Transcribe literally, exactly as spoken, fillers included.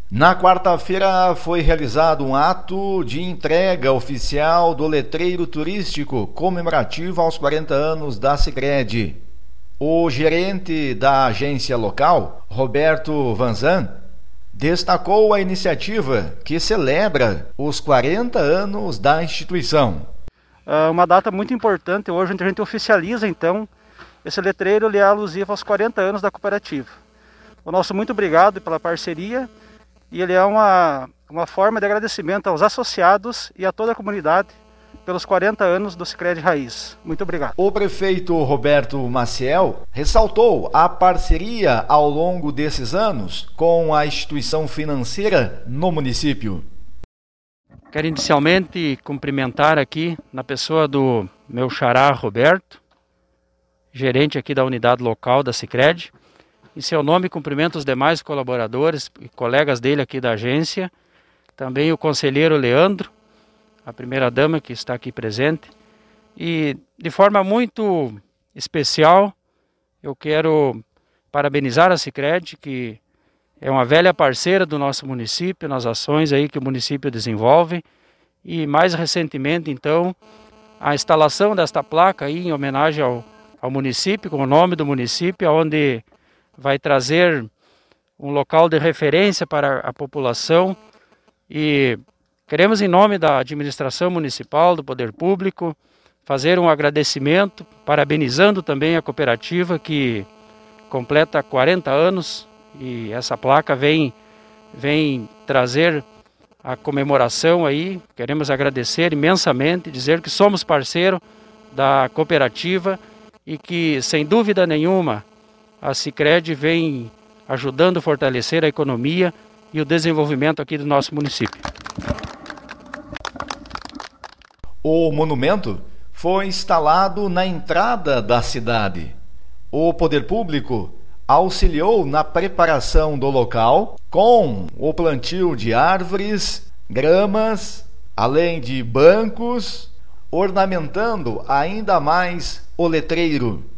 Na quarta-feira foi realizado um ato de entrega oficial do letreiro turístico comemorativo aos quarenta anos da Sicredi. O gerente da agência local, Roberto Vanzan, destacou a iniciativa que celebra os quarenta anos da instituição. É uma data muito importante hoje, onde a gente oficializa então esse letreiro, ele é alusivo aos quarenta anos da cooperativa. O nosso muito obrigado pela parceria, e ele é uma, uma forma de agradecimento aos associados e a toda a comunidade pelos quarenta anos do Sicredi Raiz. Muito obrigado. O prefeito Roberto Maciel ressaltou a parceria ao longo desses anos com a instituição financeira no município. Quero inicialmente cumprimentar aqui na pessoa do meu xará Roberto, gerente aqui da unidade local da Sicredi. Em seu nome, cumprimento os demais colaboradores e colegas dele aqui da agência, também o conselheiro Leandro, a primeira-dama que está aqui presente. E de forma muito especial, eu quero parabenizar a Sicredi, que é uma velha parceira do nosso município, nas ações aí que o município desenvolve. E mais recentemente, então, a instalação desta placa aí em homenagem ao, ao município, com o nome do município, onde vai trazer um local de referência para a população, e queremos, em nome da administração municipal, do poder público, fazer um agradecimento, parabenizando também a cooperativa que completa quarenta anos, e essa placa vem, vem trazer a comemoração aí. Queremos agradecer imensamente, dizer que somos parceiro da cooperativa e que, sem dúvida nenhuma, a Sicredi vem ajudando a fortalecer a economia e o desenvolvimento aqui do nosso município. O monumento foi instalado na entrada da cidade. O poder público auxiliou na preparação do local com o plantio de árvores, gramas, além de bancos, ornamentando ainda mais o letreiro.